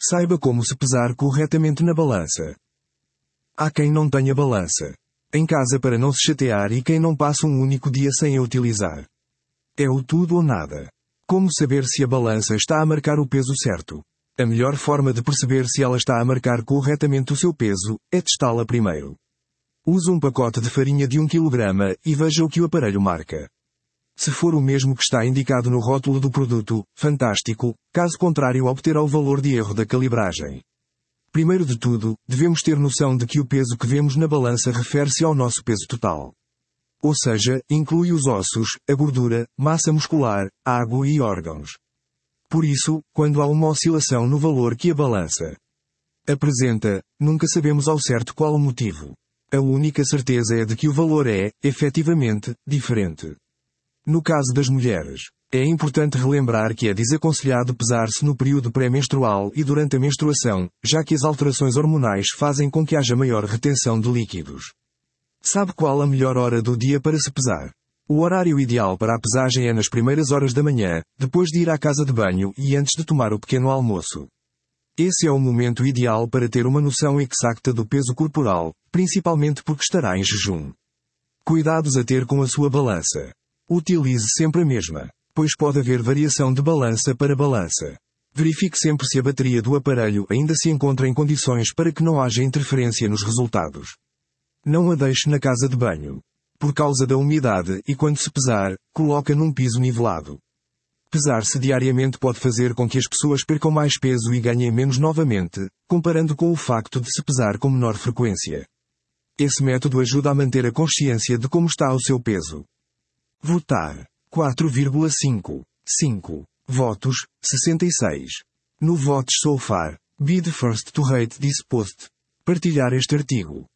Saiba como se pesar corretamente na balança. Há quem não tenha balança em casa para não se chatear e quem não passa um único dia sem a utilizar. É o tudo ou nada. Como saber se a balança está a marcar o peso certo? A melhor forma de perceber se ela está a marcar corretamente o seu peso é testá-la primeiro. Use um pacote de farinha de 1 kg e veja o que o aparelho marca. Se for o mesmo que está indicado no rótulo do produto, fantástico, caso contrário obterá o valor de erro da calibragem. Primeiro de tudo, devemos ter noção de que o peso que vemos na balança refere-se ao nosso peso total. Ou seja, inclui os ossos, a gordura, massa muscular, água e órgãos. Por isso, quando há uma oscilação no valor que a balança apresenta, nunca sabemos ao certo qual o motivo. A única certeza é de que o valor é, efetivamente, diferente. No caso das mulheres, é importante relembrar que é desaconselhado pesar-se no período pré-menstrual e durante a menstruação, já que as alterações hormonais fazem com que haja maior retenção de líquidos. Sabe qual a melhor hora do dia para se pesar? O horário ideal para a pesagem é nas primeiras horas da manhã, depois de ir à casa de banho e antes de tomar o pequeno almoço. Esse é o momento ideal para ter uma noção exata do peso corporal, principalmente porque estará em jejum. Cuidados a ter com a sua balança. Utilize sempre a mesma, pois pode haver variação de balança para balança. Verifique sempre se a bateria do aparelho ainda se encontra em condições para que não haja interferência nos resultados. Não a deixe na casa de banho. Por causa da umidade e quando se pesar, coloca num piso nivelado. Pesar-se diariamente pode fazer com que as pessoas percam mais peso e ganhem menos novamente, comparando com o facto de se pesar com menor frequência. Esse método ajuda a manter a consciência de como está o seu peso. Votar. 4,5. 5. Votos. 66. No Votes So Far. Be the first to rate this post. Partilhar este artigo.